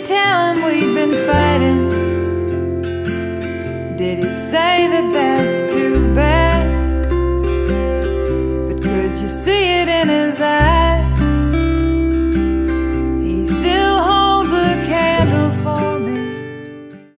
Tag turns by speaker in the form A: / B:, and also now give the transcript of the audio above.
A: tell him we've been fighting? Did he say that that's too bad? But could you see it in his eyes?